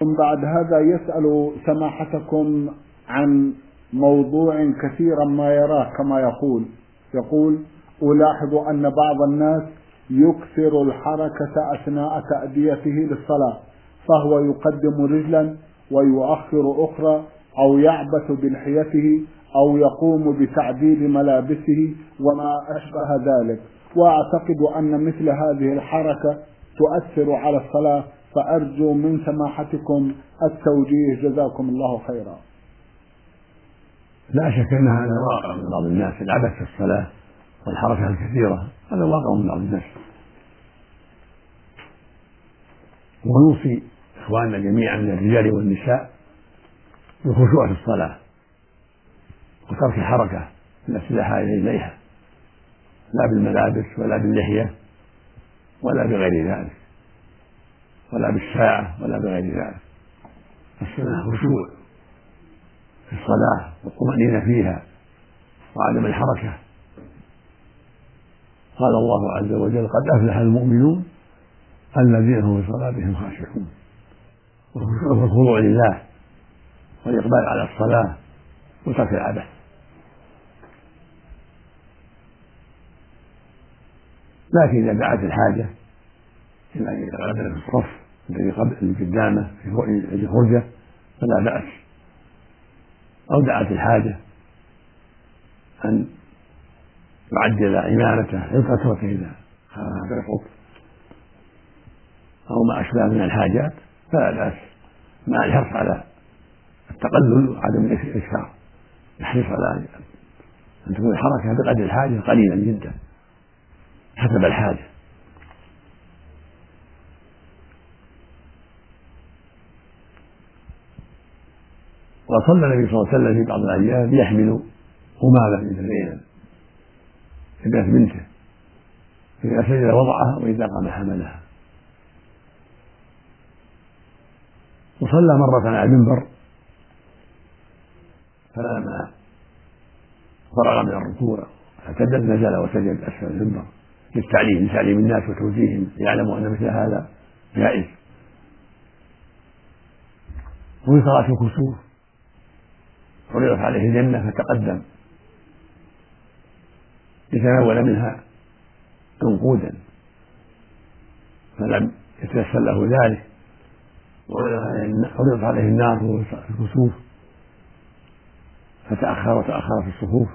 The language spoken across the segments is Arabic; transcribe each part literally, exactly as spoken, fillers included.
ثم بعد هذا يسأل سماحتكم عن موضوع كثيرا ما يراه كما يقول يقول ألاحظ أن بعض الناس يكثر الحركة أثناء تأديته للصلاة، فهو يقدم رجلا ويؤخر أخرى، أو يعبث بلحيته، أو يقوم بتعديل ملابسه وما أشبه ذلك، وأعتقد أن مثل هذه الحركة تؤثر على الصلاة، فأرجو من سماحتكم التوجيه جزاكم الله خيرا. لا شك أن هذا واقع من بعض الناس، العبث في الصلاة والحركة الكثيرة هذا واقع من بعض الناس، ونوصي إخواننا جميعا من الرجال والنساء بالخشوع في الصلاة وترك الحركة التي لا حاجة إليها، لا بالملابس ولا باللحية ولا بغير ذلك، ولا بالساعة ولا بغير ذلك. الصلاة خشوع في الصلاة والطمأنينة فيها وعدم الحركة. قال الله عز وجل: قد أفلح المؤمنون الذين هم في صلاتهم خاشعون. والخضوع لله والإقبال على الصلاة وترك العبث. لكن إذا دعت الحاجة إلى أن يتقدم في الصف الذي قبل قدامه في فرجة فلا بأس، أو دعت الحاجة أن يعدل عمامته حفظته إذا خاف أو ما أشبه من الحاجات فلا بأس، مع الحرص على التقلل وعدم الإكثار، يحرص على أن تكون الحركة بقدر الحاجة قليلا جدا حسب الحاجة. وصلى النبي صلى الله عليه وسلم في بعض الأيام يحمل أمامة بنت زينب ابنة بنته، إذا سجد وضعها وإذا قام حملها. وصلى مرة على المنبر فلما فرغ من الركوع اعتدل نزل وسجد أسفل المنبر للتعليم لتعليم الناس وتوجيههم ليعلموا أن مثل هذا جائز. وفي صلاة الكسوف عرضت عليه الجنة فتقدم يتناول منها منقودا فلم يتيسر له ذلك، وعرضت عليه النار في الكسوف فتأخر وتأخر في الصفوف.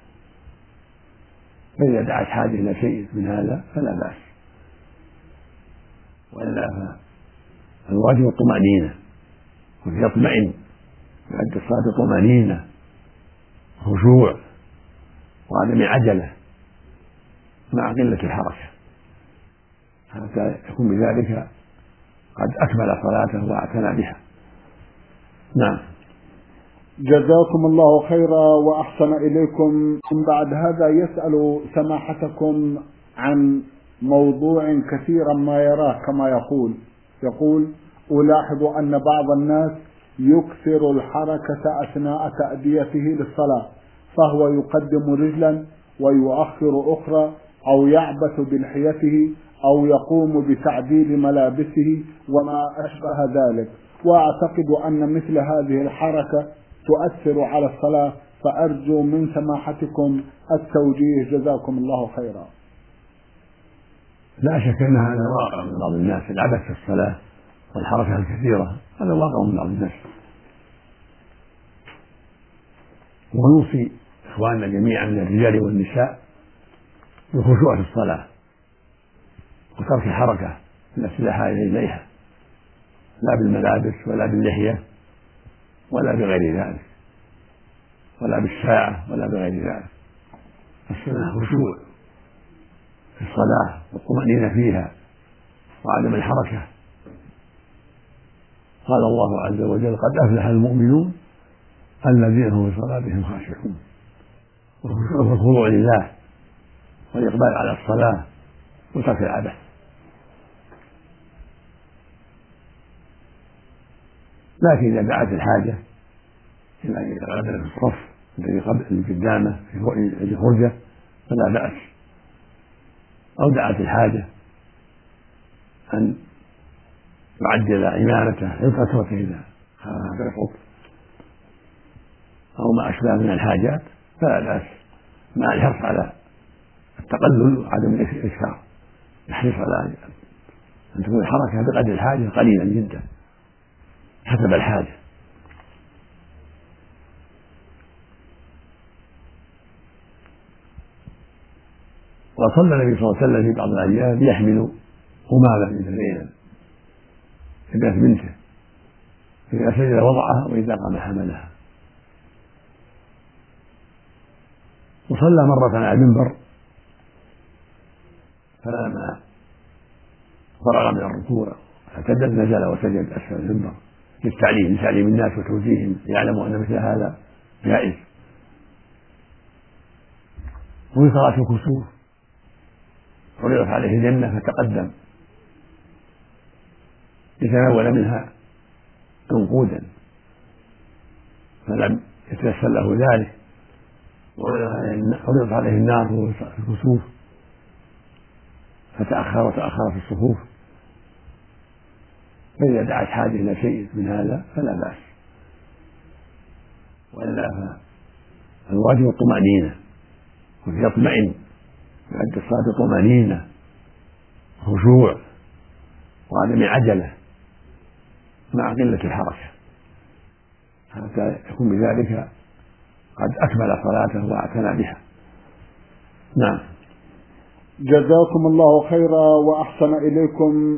فإذا دعت حاجة إلى شيء من هذا فلا بأس، وإلا فالواجب الطمأنينة، ويطمئن يؤدي الصلاة طمأنينة خشوع وعدم عجلة مع قلة الحركة، حتى يكون بذلك قد أكمل صلاته واعتنى بها. نعم. جزاكم الله خيرا وأحسن إليكم. من بعد هذا يسأل سماحتكم عن موضوع كثيرا ما يراه كما يقول يقول ألاحظ أن بعض الناس يكثر الحركة أثناء تأديته للصلاة، فهو يقدم رجلا ويؤخر أخرى، أو يعبث بلحيته، أو يقوم بتعديل ملابسه وما أشبه ذلك، وأعتقد أن مثل هذه الحركة تؤثر على الصلاة، فأرجو من سماحتكم التوجيه جزاكم الله خيرا. لا شك أن هذا واقع من بعض الناس، العبث في الصلاة والحركة الكثيرة هذا واقع من بعض الناس، ونوصي إخواننا جميعا من الرجال والنساء بالخشوع في الصلاة وترك الحركة التي لا حاجة إليها، لا بالملابس ولا باللحية ولا بغير ذلك، ولا بالساعة ولا بغير ذلك. الصلاة خشوع في الصلاة والطمأنينة فيها وعدم الحركة. قال الله عز وجل: قد أفلح المؤمنون الذين هم في صلاتهم خاشعون. والخضوع لله والإقبال على الصلاة وترك العبث. لكن إذا دعت الحاجة إلى أن يتقدم في الصف الذي قبل قدامه في فرجة فلا بأس، أو دعت الحاجة أن يعدل إمامته يتركه إذا يخط أو ما أشبه من الحاجات فلا بأس، مع الحرص على التقلل وعدم الإكثار، يحرص على أن تكون الحركة بقدر الحاجة قليلا جدا حسب الحاجة. وصلى النبي صلى الله عليه وسلم في بعض الأيام يحمل أمامة بنت زينب ابنة بنته، إذا سجد وضعها وإذا قام حملها. وصلى مرة على المنبر فلما فرغ من الركوع اعتدل نزل وسجد أسفل المنبر للتعليم لتعليم الناس وتوجيههم ليعلموا أن مثل هذا جائز. وفي صلاة الكسوف عرضت عليه الجنة فتقدم يتناول منها منقودا فلم يتيسر له ذلك، وعرضت عليه النار في الكسوف فتأخر وتأخر في الصفوف، فإذا دعت حاجة إلى شيء من هذا فلا بأس، وإلا فالواجب الطمأنينة ويطمئن يؤدي الصلاة طمأنينة خشوع وعدم عجلة مع قلة الحركة حتى يكون بذلك قد أكمل صلاته واعتنى بها. نعم. جزاكم الله خيرا وأحسن إليكم.